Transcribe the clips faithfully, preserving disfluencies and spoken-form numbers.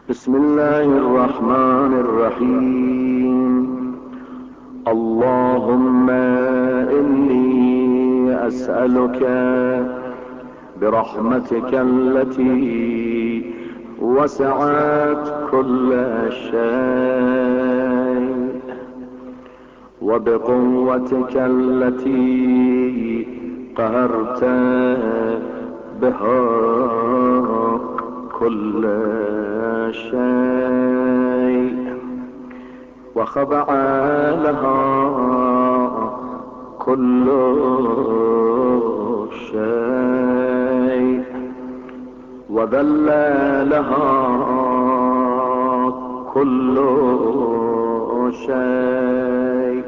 بسم الله الرحمن الرحيم. اللهم إني أسألك برحمتك التي وسعت كل شيء وبقوتك التي قهرت بها كل شيء وخضع لها كل شيء وذل لها كل شيء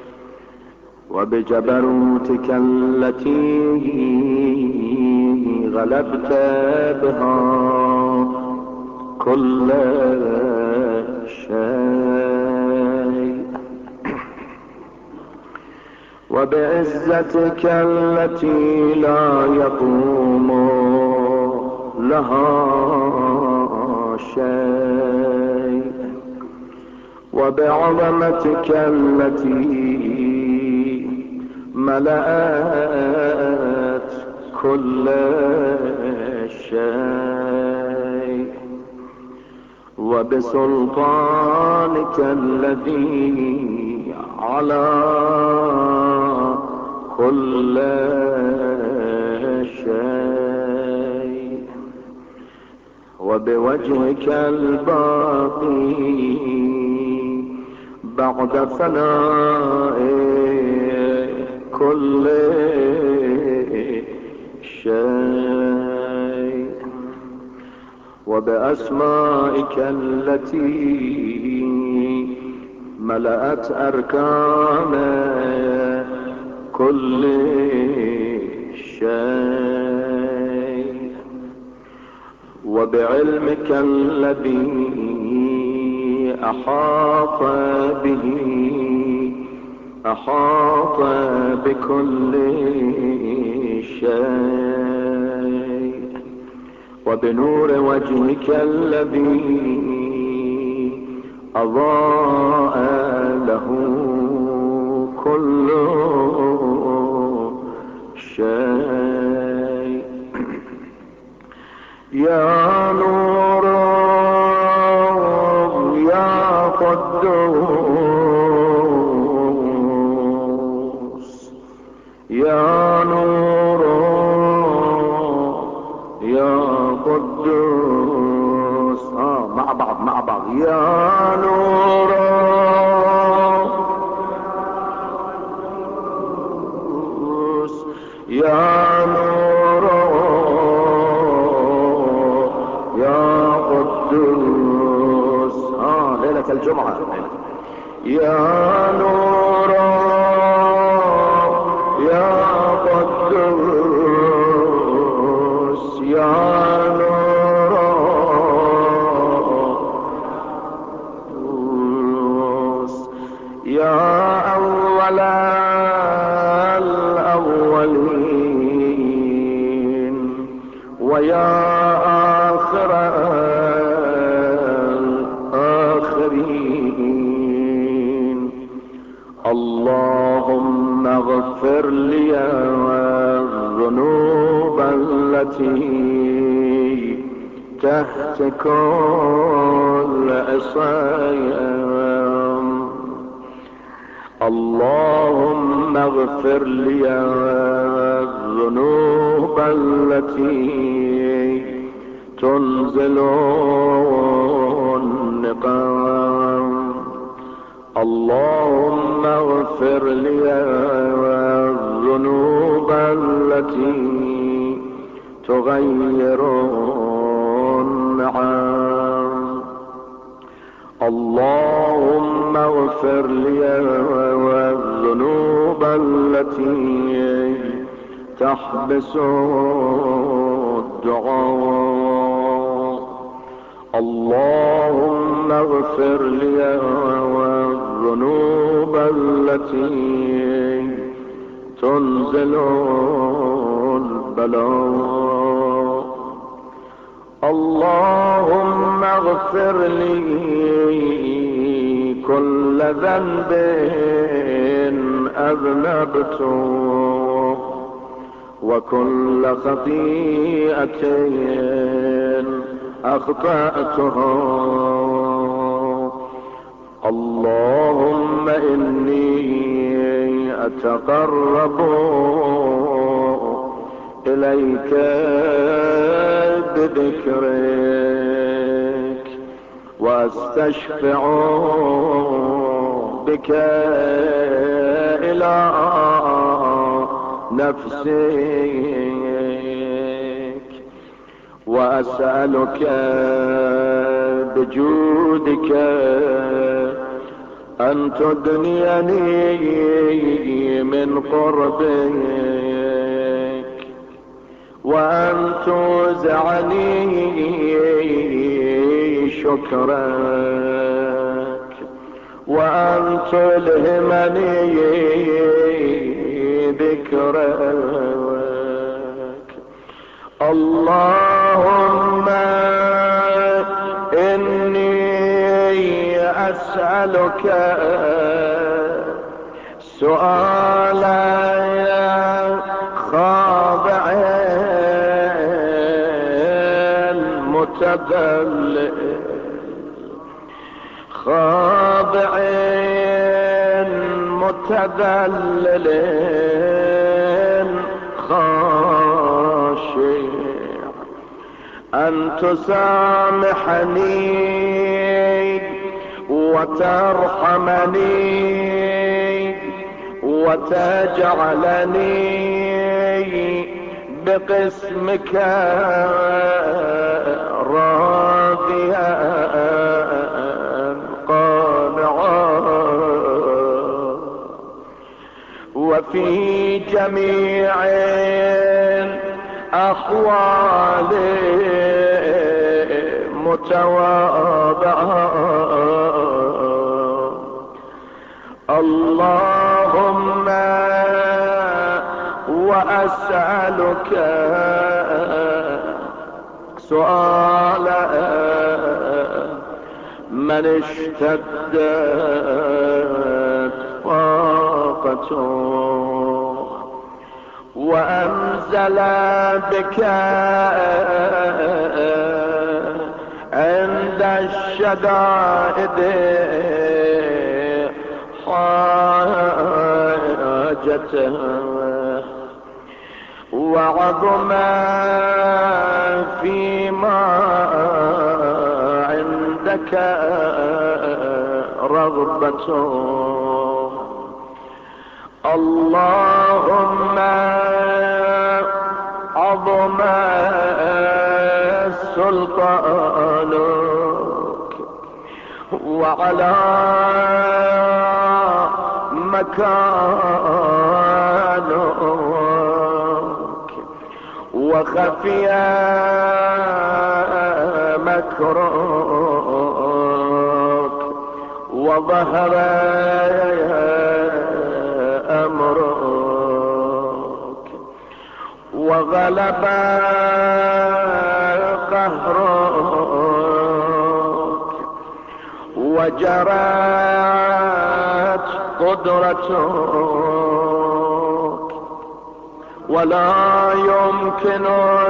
وبجبروتك التي غلبت بها كل شيء وبعزتك التي لا يقوم لها شيء وبعظمتك التي ملأت كل شيء وبسلطانك الذي على كل شيء وبوجهك الباقي بعد فناء كل شيء وبأسمائك التي ملأت أركان كل شيء وبعلمك الذي أحاط به أحاط بكل شيء وبنور وجهك الذي أضاء له كل شيء يا نور يا قدوس يا نور يا قدوس آه مع بعض مع بعض يا نور يا نور يا قدوس آه ليلة الجمعة يا نور يا قدوس يا نور يا أول الأولين ويا آخر الآخرين اللهم اغفر لي الذنوب التي تحت كل عصيان اللهم اغفر لي الذنوب التي تنزل النقام اللهم اغفر لي الذنوب التي تغير النعم اللهم اغفر لي الذنوب التي تحبس الدعاء اللهم اغفر لي الذنوب التي تنزل البلاء اللهم اغفر واغفر لي كل ذنب أذنبته وكل خطيئة أخطأته. اللهم إني أتقرب إليك بذكرك واستشفع بك إلى نفسك وأسألك بجودك أن تدنيني من قربك وأن توزعني شكرك وأن تلهمني ذكرك. اللهم إني أسألك سؤالا خاضع متذلل خاضع متذلل خاشع أن تسامحني وترحمني وتجعلني بقسمك راضيا قانعا وفي جميع الأحوال متواضعا. اللهم وأسألك سؤال من اشتدت طاقته وأنزل بك عند الشدائد حاجته وعظم فيما عندك رغبته. اللهم عظم سلطانك وعلى مكانك وخفي مكرك وظهر أمرك وغلب قهرك وجرت قدرتك ولا يمكن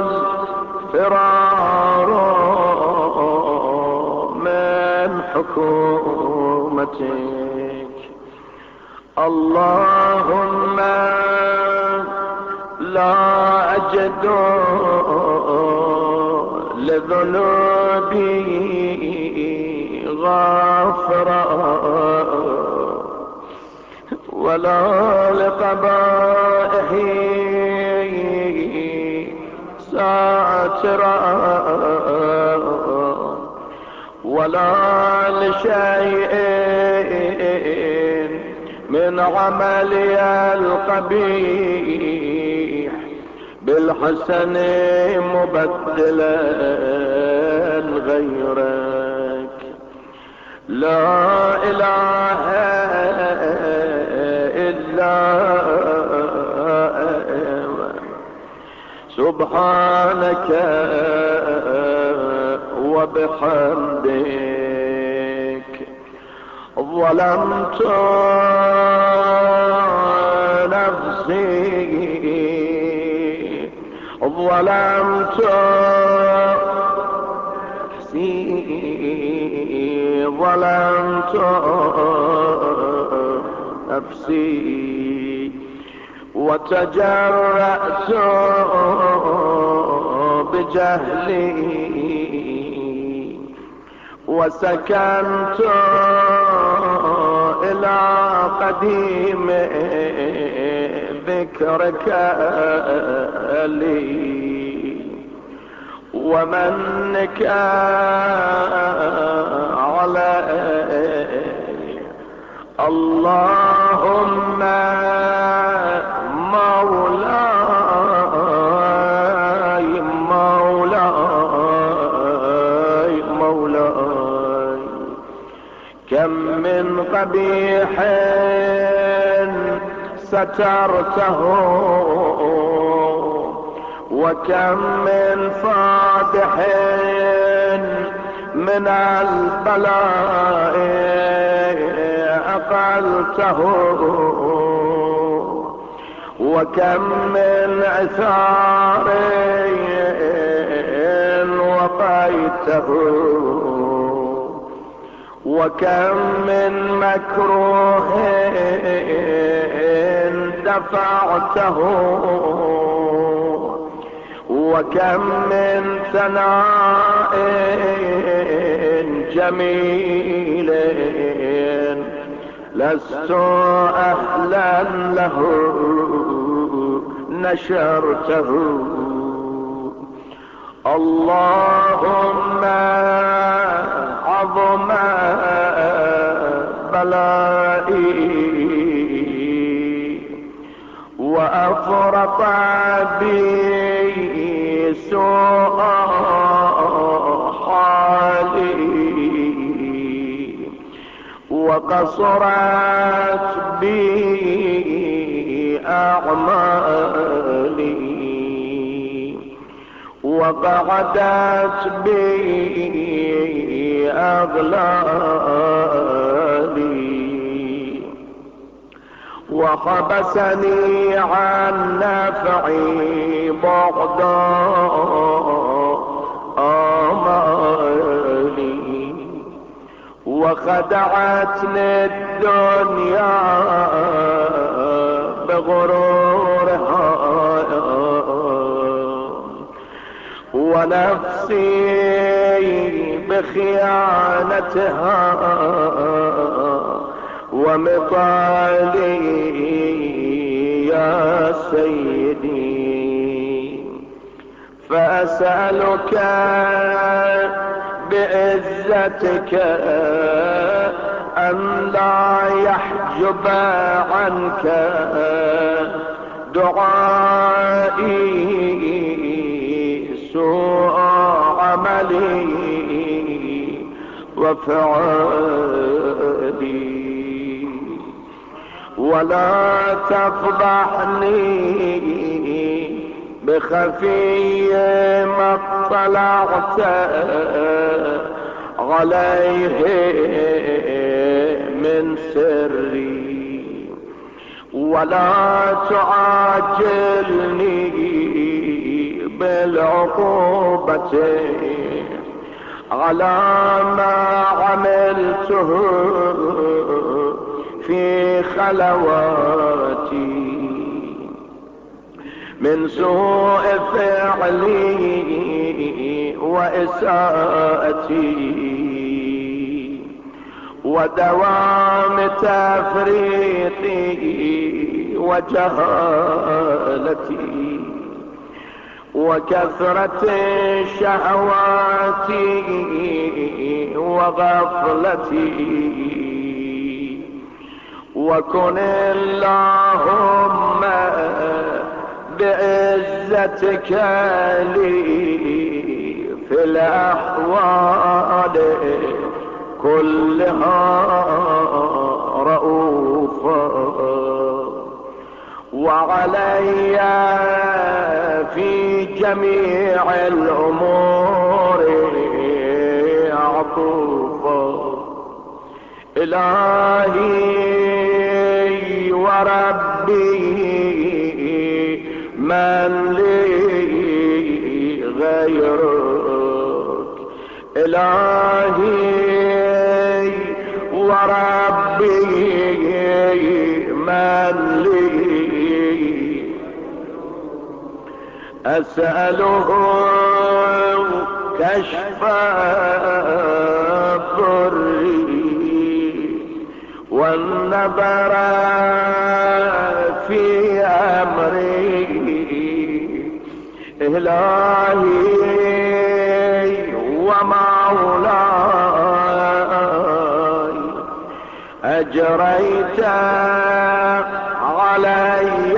الفرار من حكومتك. اللهم لا أجد لذنوبي غافرا ولا لقبائحي ساترا ولا لشيء من عملي القبيح بالحسن مبدلا غيرك. لا إله إلا سبحانك وبحمدك ظلمت نفسي ظلمت نفسي ظلمت نفسي وتجرأت بجهلي وسكنت إلى قديم ذكرك لي ومنك علي اللهم مولاي مولاي مولاي كم من قبيح سترته وكم من فادح من البلاء أقلته وكم من عثار وقيته وكم من مكروه دفعته وكم من ثناء جميل لست أهلا له نشرته اللهم عظم بلائي وأفرط بي سوء حالي وقصرت بي أعمالي وقعدت بي أغلالي وحبسني عن نفعي بعد آمالي وخدعتني الدنيا بغرورها ونفسي بخيانتها ومطالي يا سيدي فأسألك بعزتك أن لا يحجب عنك دعائي سوء عملي وفعلي ولا تفضحني بخفي ما اطلعت عليه من سري ولا تعاجلني بالعقوبة على ما عملته في خلواتي من سوء فعلي وإساءتي ودوام تفريطي وجهالتي وكثرة شهواتي وغفلتي وكن اللهم بعزتك لي في الأحوال كلها رؤوفا وعلي في جميع الأمور معروفة. إلهي وربي من لي غيرك، إلهي وربي من لي، أسأله كشف ضري والنظر في أمري. إلهي ومولاي أجريت علي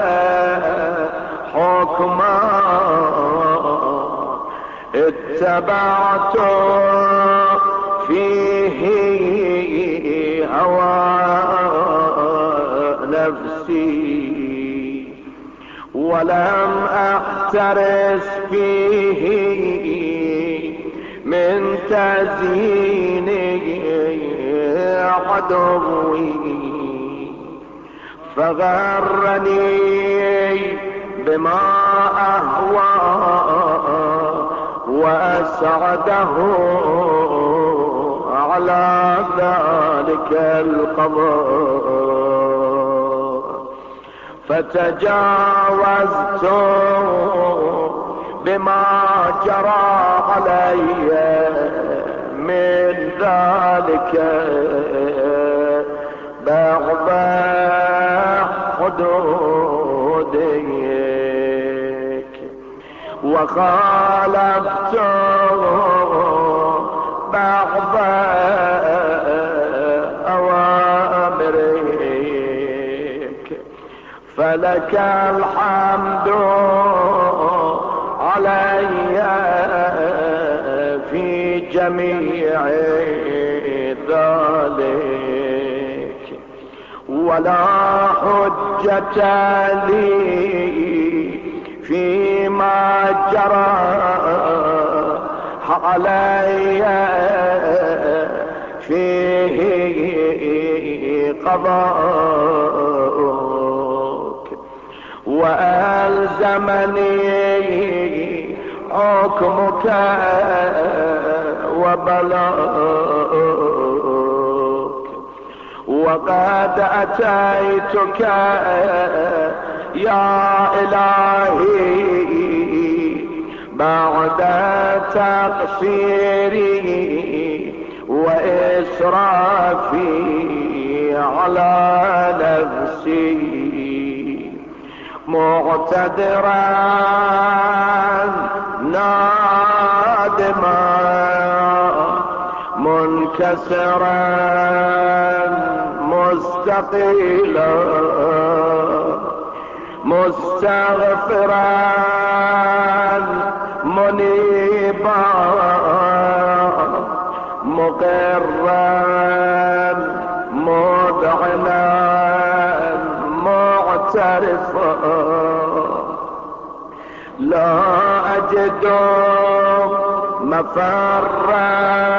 حكما، اتبعت فيه هوى نفسي، ولم احترس فيه من تزيين عدوي، فغرني بما اهوى واسعده على ذلك القضاء، فتجاوزت بما جرى علي من ذلك بعض حدودك، وخالفت بعض أوامرك، فلك الحمد علي في جميع ذلك، ولا حجة لي فيما جرى علي فيه قضاءك، وألزمني حكمك وبلاغك، وقد أتيتك يا إلهي بعد تقصيري وإسرافي على نفسي، معتذرا نادما منكسرا مستقيلا مستغفرا منيبا مقرا مذعنا معترفا، لا أجد مفرا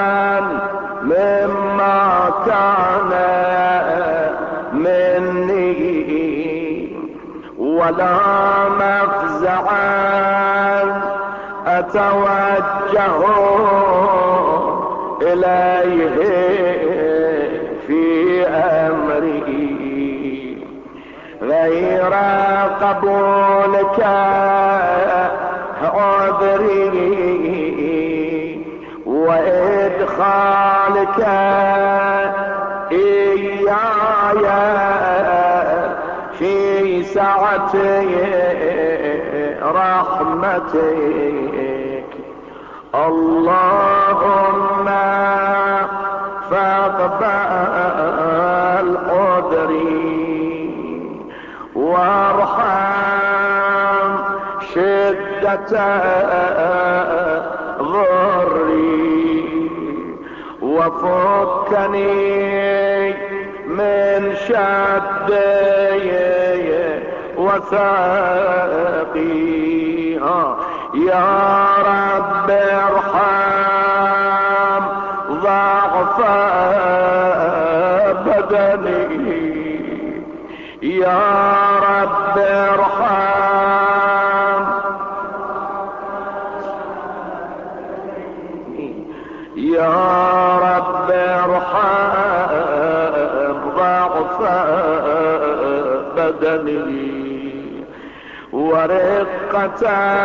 مما كان مني، ولا مفزعا أتوجه إليه في أمري غير قبولك عذري وإدخالك إياي في سعة رحمتك. اللهم فاقبل عذري وارحم شدة ضري، وفكني من شدي وثاقي. يا رب ارحم ضعف بدني يا رب ارحم يا رب ارحم ضعف بدني ورقة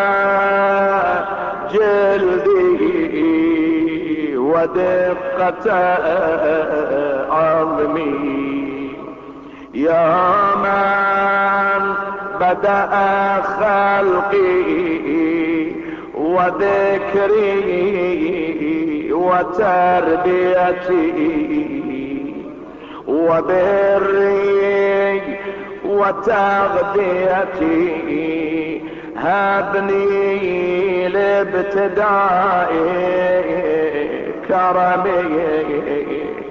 جلدي ودقة عظمي يا من بدأ خلقي وذكري وتربيتي وبري وتغذيتي هبني لابتداء كرمك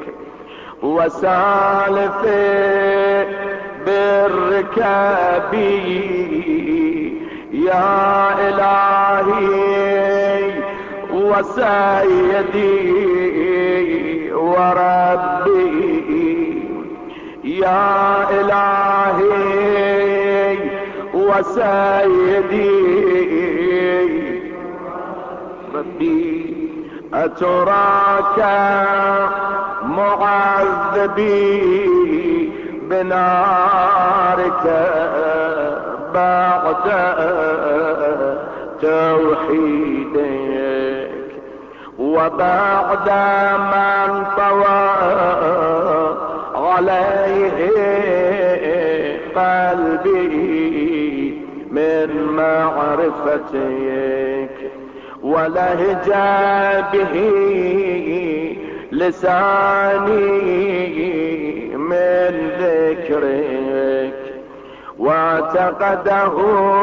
وسالفي بالركابي يا إلهي وسيدي وربي يا إلهي وسيدي ربي أتراك معذبي بنارك بعد توحيدك وبعد من طوى عليه قلبي من معرفتك ولهج به لساني من ذكرك واعتقده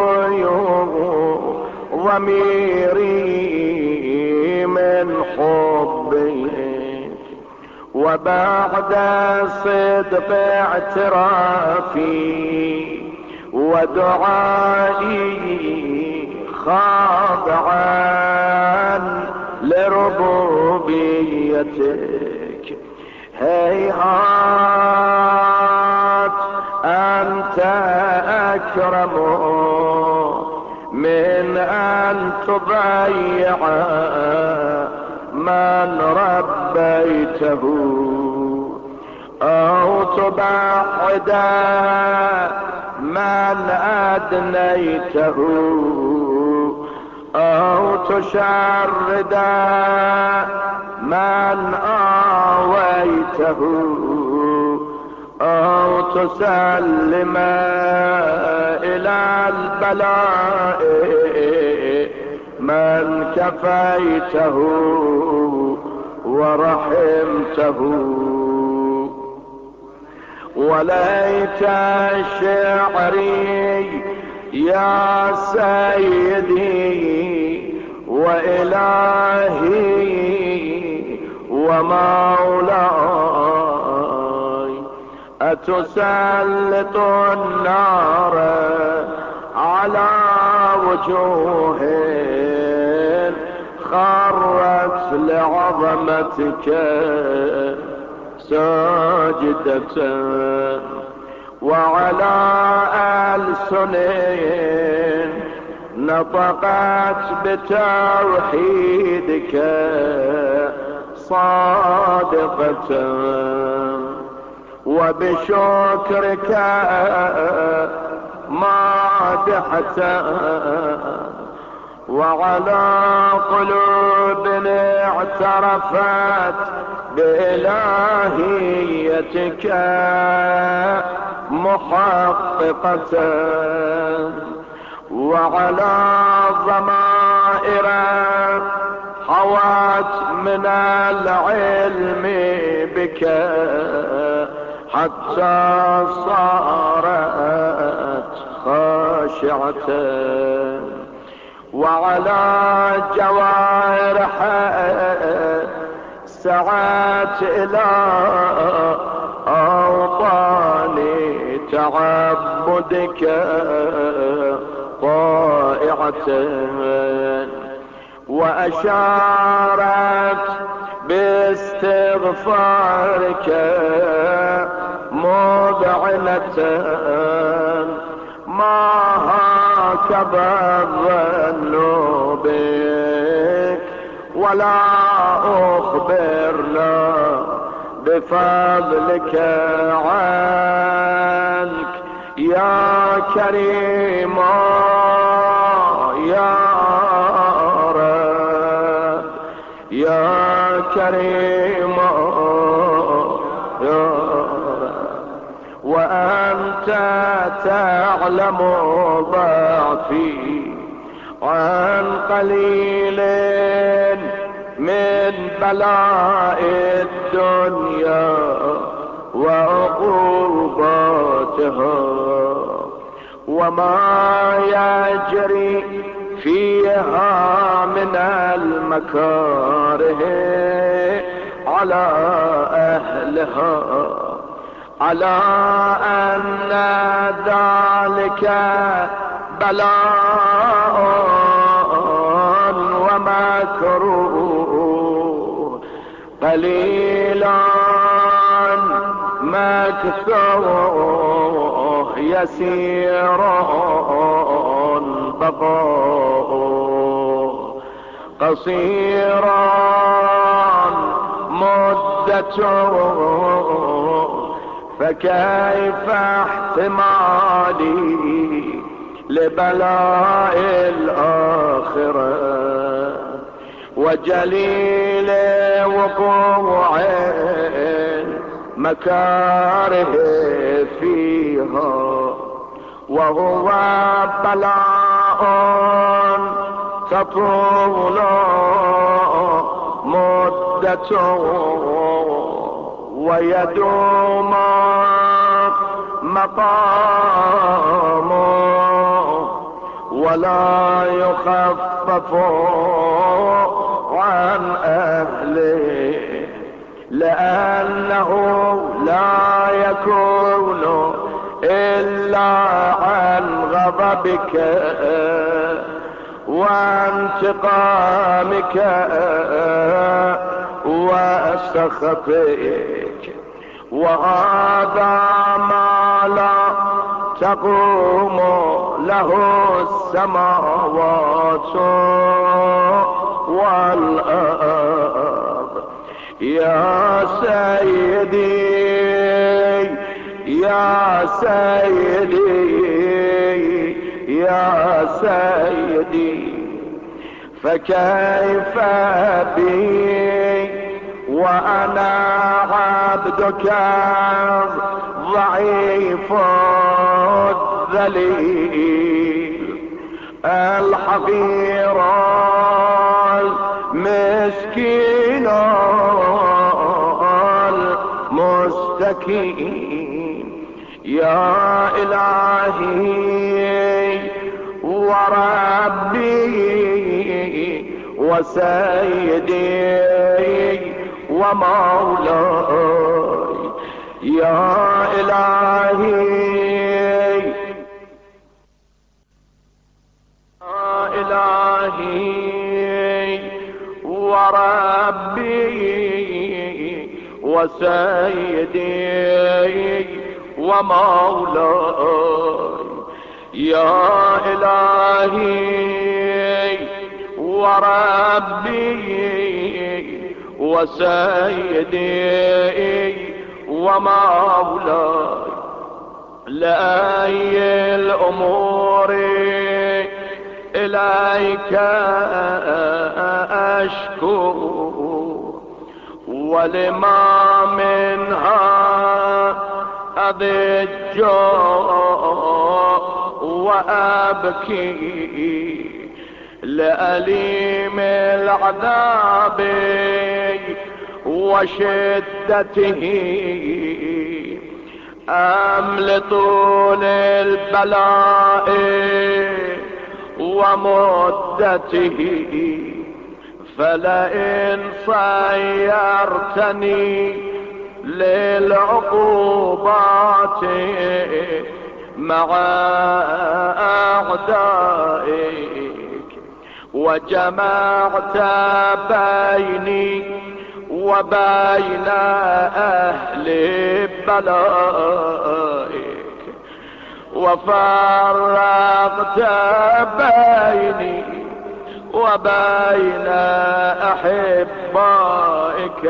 ضميري من حبك وبعد صدق اعترافي ودعائي خاضعا لربوبيتك هيهات أنت أكرم من أن تضيع من ربيته أو تبعد من أدنيته أو تشرد من آويته أو تسلم إلى البلاء من كفيته ورحمته وليت شعري يا سيدي وإلهي ومولاي أتسلط النار على وجوه خرت لعظمتك ساجدة وعلى ألسن نطقت بتوحيدك صادقة وبشكرك مادحة وعلى قلوب اعترفت بإلهيتك محققة وعلى ضمائر حوت من العلم بك حتى صارت خاشعة وعلى جوارح سعت إلى أوطان تعبدك طائعة وأشارت باستغفارك مذعنة، ما هكذا الظن بك ولا أخبرنا بفضلك عنك يا كريم يا رب يا كريم يا رب. وأنت تعلم ضعفي عن قليل من بلاء الدنيا وعقوباتها، وما يجري فيها من المكاره على أهلها، على أن ذلك بلاء ومكروه قليلا مكثوه يسير بقاء، قصيرا مدته فكيف احتمالي لبلاء الآخرة وجليل وقوع مكاره فيها، وهو بلاء تطول مدته ويدوم مقامه ولا يخفف عن أهله، لأنه لا يكون إلا عن غضبك وانتقامك وسخطك، وهذا ما لا تقوم له السماوات والأرض. يا سيدي يا سيدي يا سيدي، فكيف بي وأنا عبدك ضعيف الذليل الحقير المسكين المستكين. يا إلهي وربي وسيدي ومولاي، يا إلهي يا إلهي وربي وسيدي ومولاي، يا إلهي وربي وسيدي ومولاي، لأي الأمور إليك أشكو، ولما منها أضج وأبكي، لأليم العذاب وشدته أم لطول البلاء ومدته، فلئن صيرتني للعقوبات مع أعدائك وجمعت بيني وبين أهل بلائك، وفرقت بيني وبين أحبائك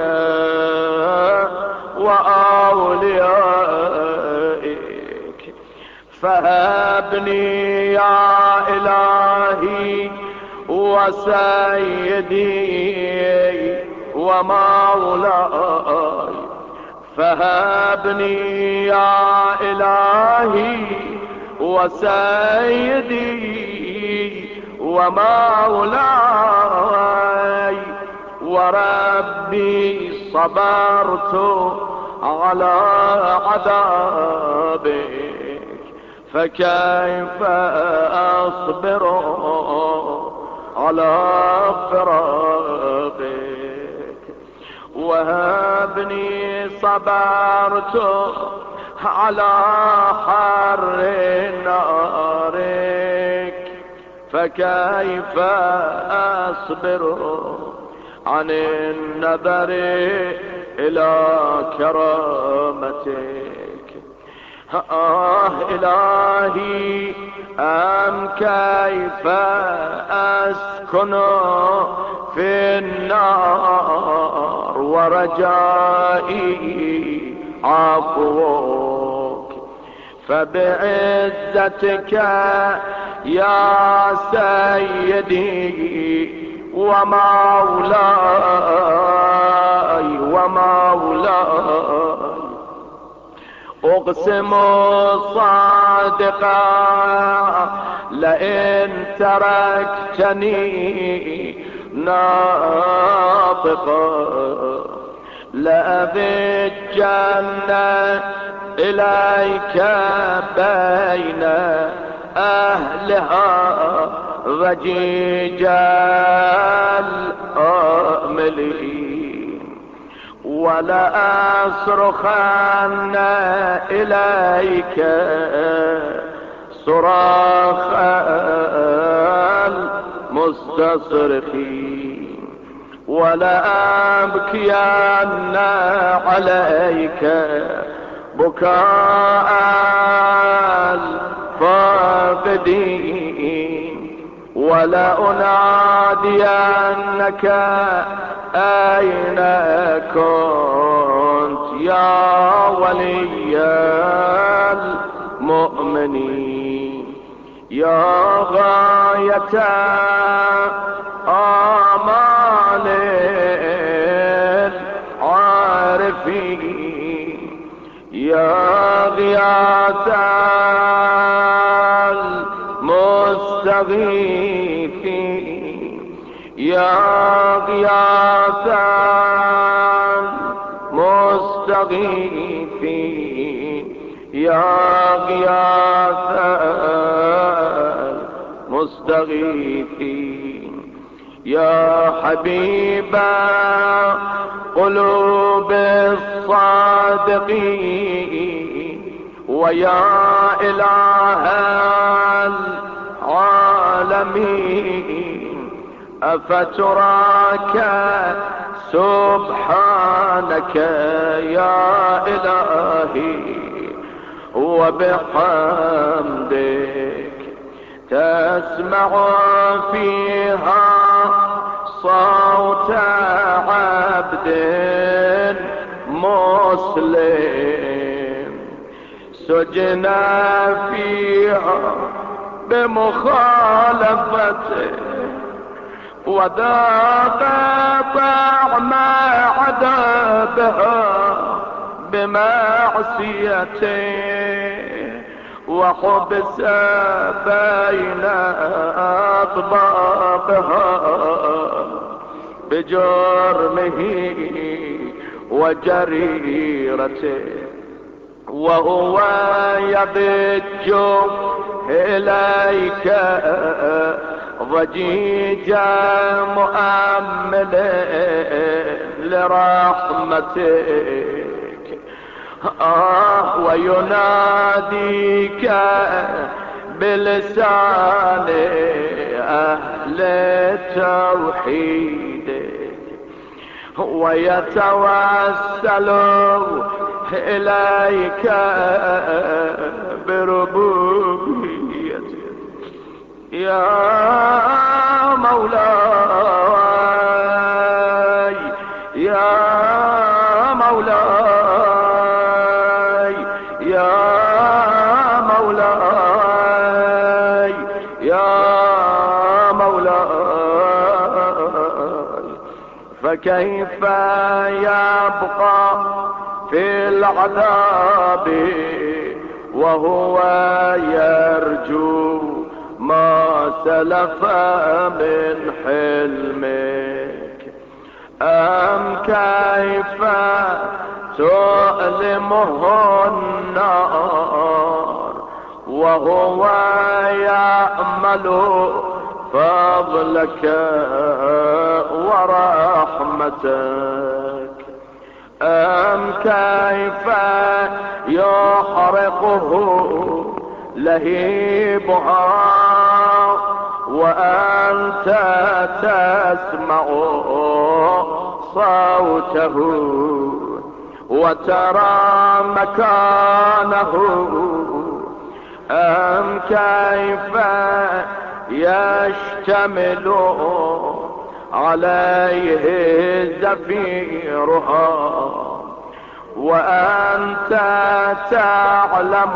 وأوليائك. فهبني يا إلهي وسيدي ومولاي، فهبني يا إلهي وسيدي ومولاي، وربي صبرت على عذابك، فكيف أصبر على فراقك. وهبني صبرت على حر نارك، فكيف أصبر عن النظر إلى كرامتك. آه إلهي أم كيف أسكن في النار ورجائي عفوك. فبعزتك يا سيدي ومولاي ومولاي، أقسم صادقا لئن تركتني ناطقا لأبجن إليك بين أهلها ضجيج الآملين، ولأصرخن إليك صراخ المستصرخين، ولأبكين عليك بكاء الفاقدين، ولأنادينك أين كنت يا ولي المؤمنين. يا غاية آمال العارفين، يا غياث المستغيثين، يا غياث المستغيثين، يا غياث المستغيثين، يا حبيب قلوب الصادقين، ويا إله العالمين، أفتراك سبحانك يا إلهي وبحمدك تسمع فيها صوت عبد مسلم سجنا فيها بمخالفته، وذاق طعم عذابها بمعصيته، وحبس بين أطبابها بجرمه وجريرته، وهو يضج إليك ضجيج مؤمل لرحمتك، آه ويناديك بلسان أهل توحيدك، ويتوسل إليك بربوبيتك يا مولاي يا مولاي يا مولاي يا مولاي فكيف يبقى في العذاب وهو يرجو ما سلف من حلمك أم كيف تؤلمه النار وهو يأمل فضلك ورحمتك أم كيف يحرقه لهيبها وأنت تسمع صوته وترى مكانه أم كيف يشتمل عليه زفيرها وأنت تعلم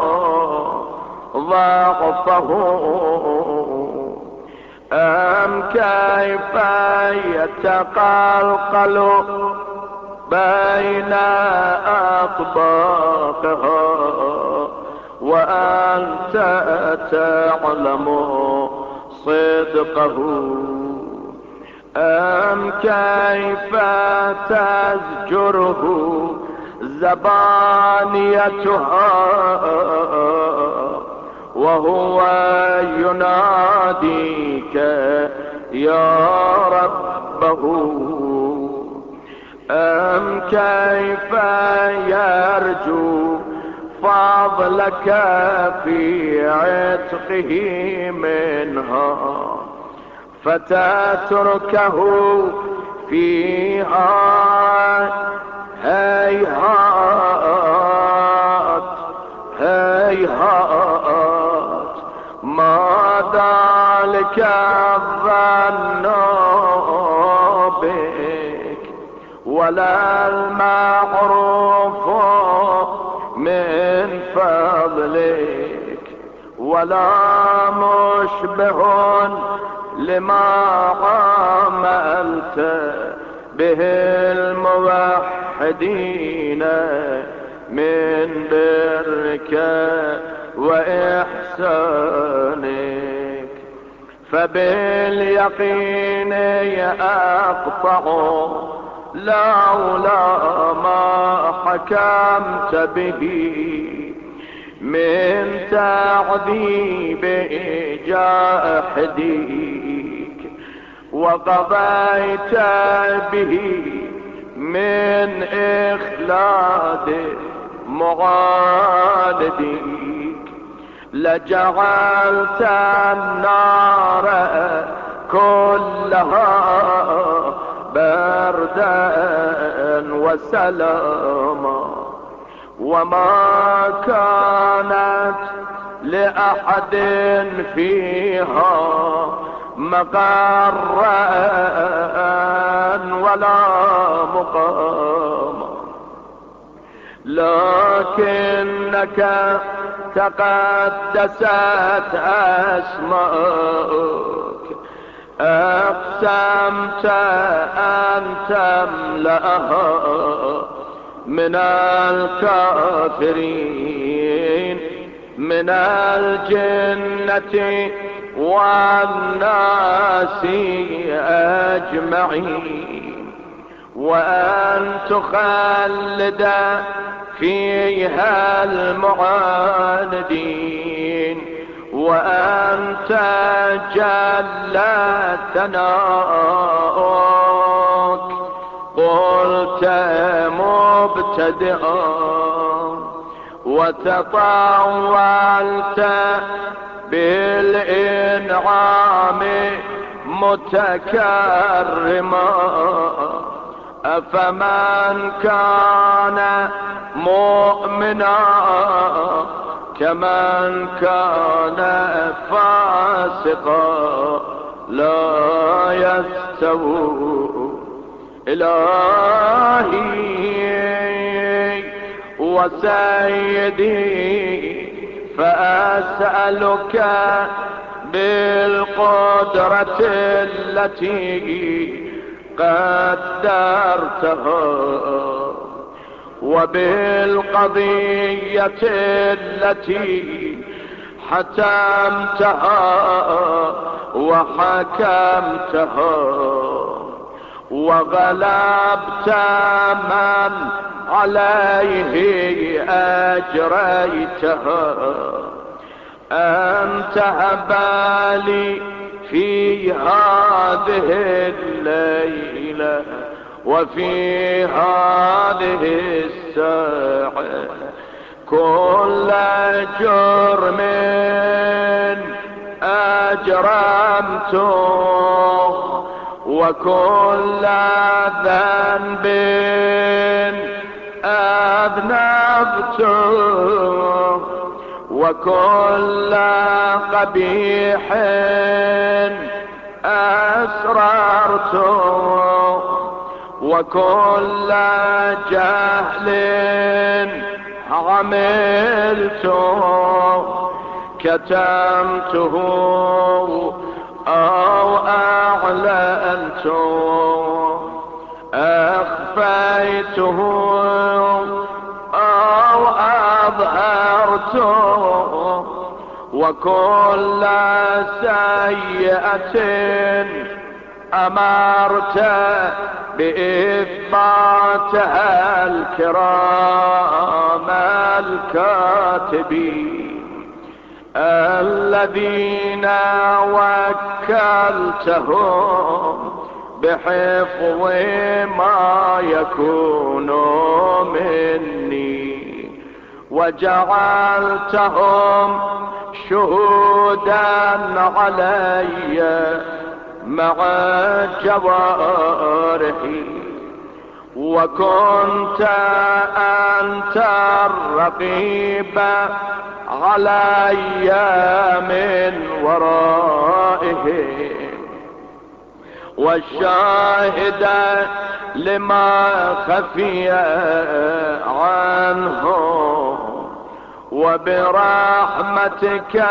ضعفه أم كيف يتقلقل بين أطباقها وأنت تعلم صدقه أم كيف تزجره زبانيتها وهو يناديك يا ربه أم كيف يرجو فضلك في عتقه منها فتتركه فيها هيهات هيهات ما ذلك الظن بك ولا المعروف من فضلك ولا مشبه لما عملت به الموحدين من برك وإحسانك فباليقين أقطع لولا ما حكمت به من تعذيب جاحديك وقضيت به من إخلاد معانديك لجعلت النار كلها بردا وسلاما وما كانت لأحد فيها مقرا ولا مقاما لكنك تقدست أسماءك أقسمت أن تملأها من الكافرين من الجنة والناس أجمعين وأن تخلد فيها المعاندين وأن تجلى ثناؤك قلت مبتدئا وتطاولت بالإنعام متكرما أفمن كان مؤمنا كمن كان فاسقا لا يستوون. إلهي وسيدي فأسألك بالقدرة التي قدرتها وبالقضية التي حتمتها وحكمتها وغلبت من عليه أجريتها، أن تهب لي في هذه الليلة وفي هذه الساعة كل جرم أجرمته وكل ذنب أذنبته وكل قبيح أسررته وكل جهل عملته كتمته أو أعلنته أخفيته أو أظهرته وكل سيئة أمرت بإثباتها الكرام الكاتبين الذين وكلتهم بحفظ ما يكون مني وجعلتهم شهودا علي مع جوارحي وكنت أنت الرقيب علي من ورائهم والشاهد لما خفي عنهم وبرحمتك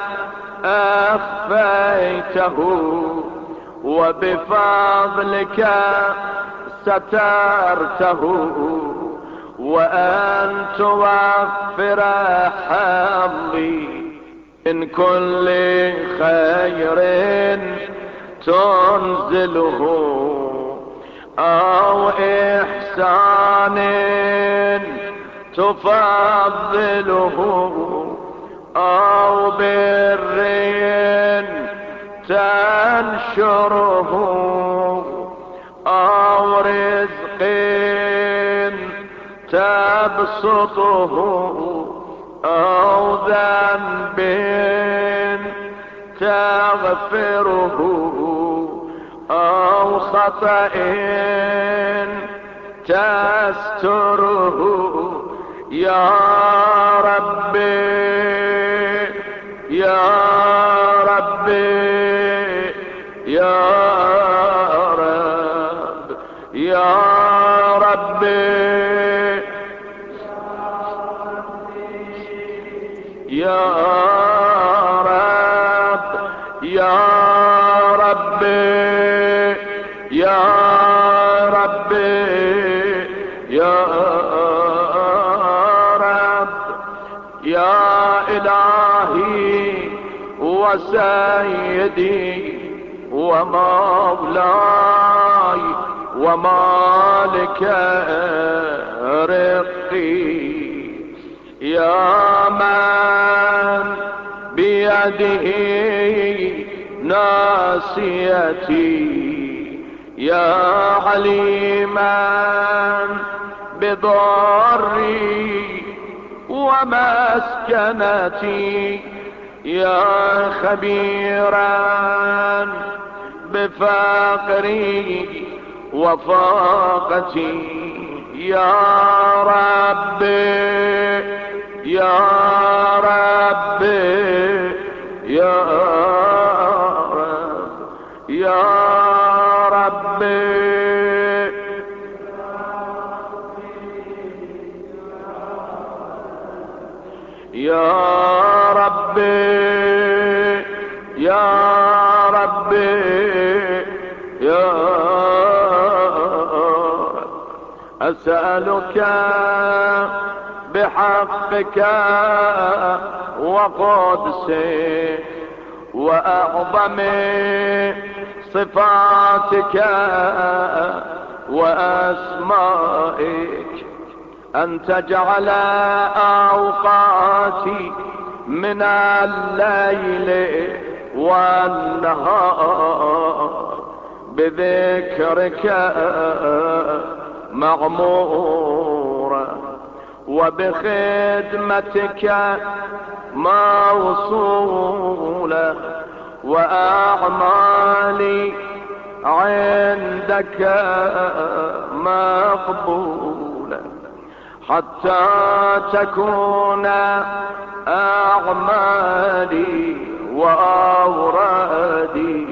أخفيته وبفضلك سترته وأن توفر حظي من كل خير تنزله أو إحسان تفضله أو بر تنشره أو رزق تبسطه أو ذنب تغفره أو خطأ تستره يا ربي يا ربي يا رب يا ربي يا رب يا ربي يا ربي يا رب يا إلهي وسيدي ومولاي ومالك رقي يا من بيده ناصيتي يا عليما بضري ومسكنتي يا خبيرا بفقري وفاقتي يا ربي يا ربي يا رب يا ربي يا ربي يا ربي يا رب أسألك بحقك وقدسك وأعظم صفاتك وأسمائك أن تجعل أوقاتي من الليل والنهار بذكرك مغمورة وبخدمتك موصولة وأعمالي عندك مقبولة حتى تكون أعمالي وأورادي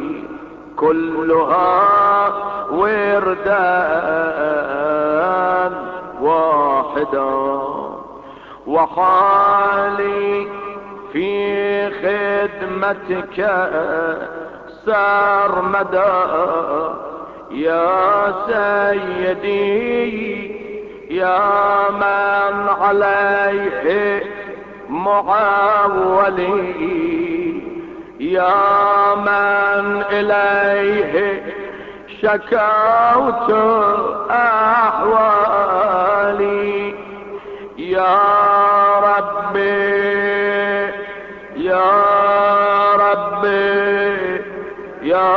كلها وردان واحدا وحالي في خدمتك سرمدا يا سيدي يا من عليه معولي يا من إليه شكوت أحوالي يا ربي يا ربي يا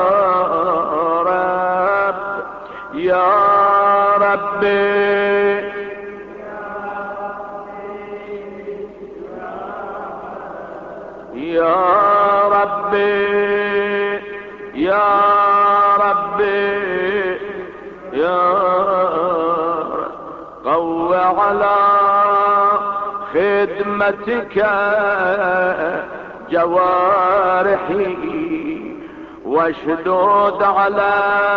رب يا ربي يا ربي يا ربي يا رب قو على خدمتك جوارحي واشدد على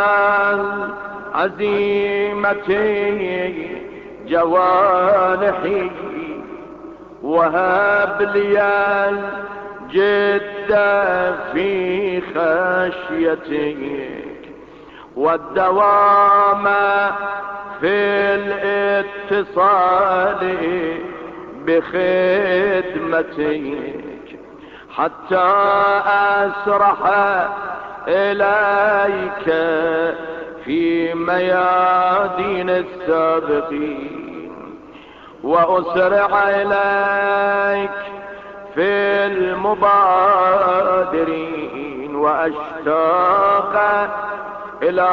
عزيمتي جوانحي وهب لي الجد في خشيتك والدوام في الاتصال بخدمتك حتى أسرح إليك في ميادين السابقين وأسرع إليك في المبادرين وأشتاق إلى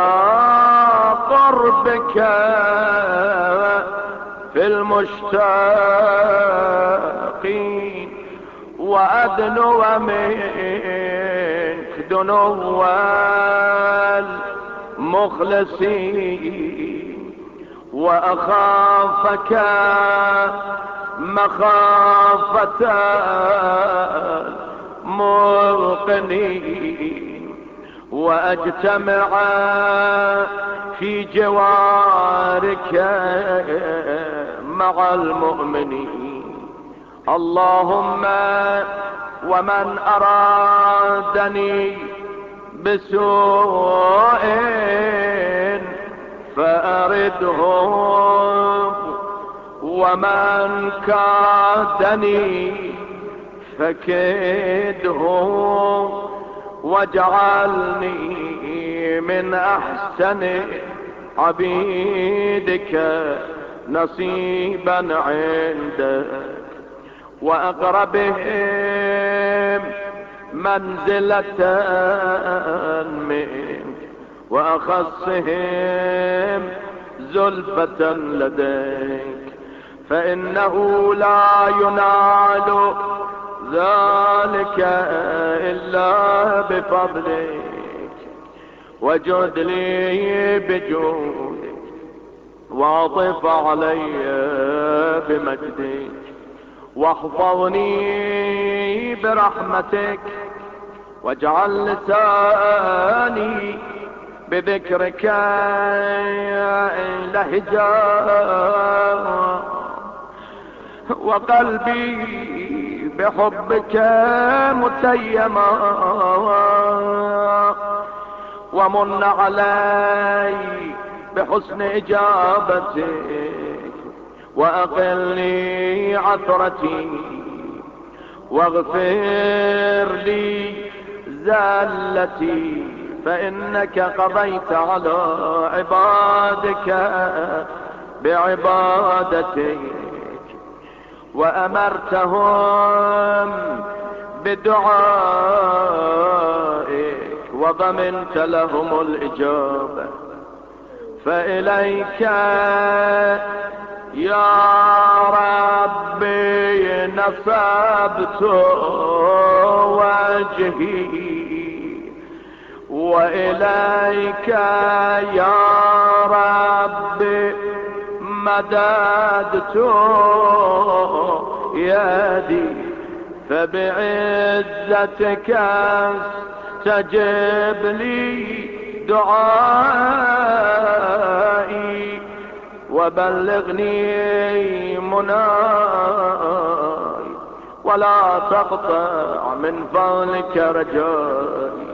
قربك في المشتاقين وأدنو منك دنو المخلصين وأخافك مخافة الموقنين وأجتمع في جوارك مع المؤمنين اللهم ومن أرادني بسوء فأرده ومن كادني فكده واجعلني من أحسن عبيدك نصيبا عندك وأقربهم منزلة منك وأخصهم زلفة لديك فإنه لا ينال ذلك إلا بفضلك وجد لي بجودك واطف علي بمجدك واحفظني برحمتك واجعل لساني بذكرك لهجا وقلبي بحبك متيما ومن علي بحسن إجابتك وأقلني عثرتي واغفر لي زلتي فإنك قضيت على عبادك بعبادتك وأمرتهم بدعائك وضمنت لهم الإجابة فإليك يا ربي نصبت وجهي وإليك يا ربي مددت يدي فبعزتك استجب لي دعائي وبلغني مناي ولا تقطع من فضلك رجائي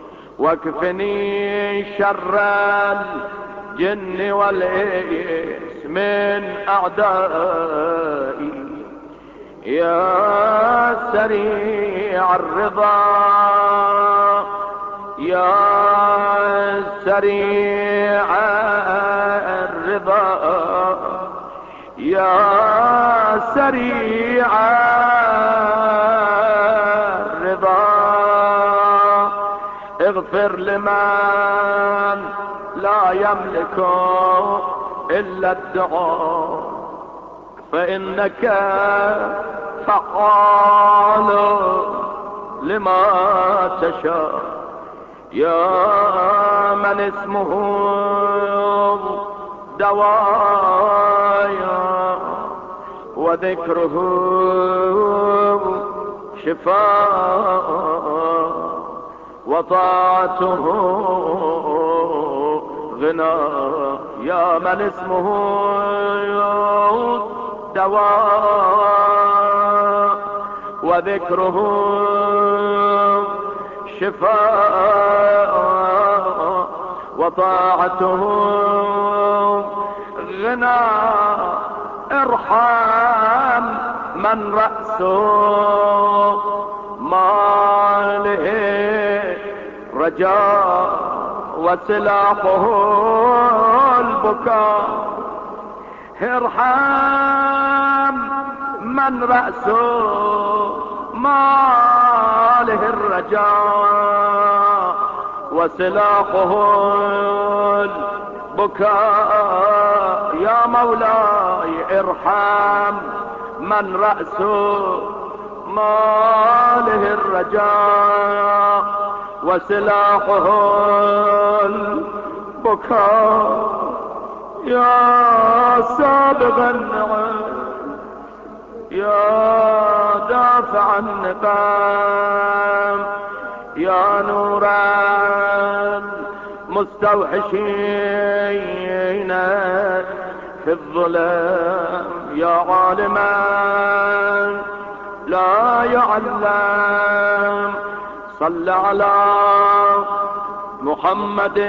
واكفني شر الجن والإنس من أعدائي يا سريع الرضا يا سريع الرضا يا سريع الرضا اغفر لمن لا يملك إلا الدعاء فإنك فعال لما تشاء يا من اسمه دوايا وذكره شفاء وطاعته غنى يا من اسمه دواء وذكره شفاء وطاعته غنى ارحم من رأسه ماله رجاء وسلاحه البكاء ارحم من رأسه ماله الرجاء وسلاحه البكاء يا مولاي ارحم من رأسه ماله الرجاء وسلاحه البكاء يا سابغ النعم يا دافع النقام يا نور المستوحشين في الظلام يا عالما لا يعلم صل على محمد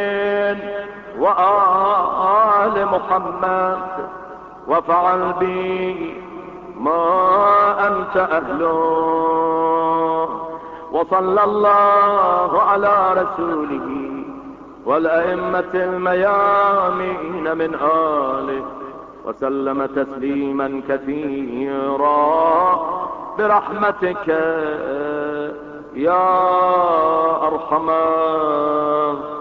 وآل محمد وفعل بي ما أنت أهله وصلى الله على رسوله والأئمة الميامين من آله وسلم تسليما كثيرا برحمتك يا أرحم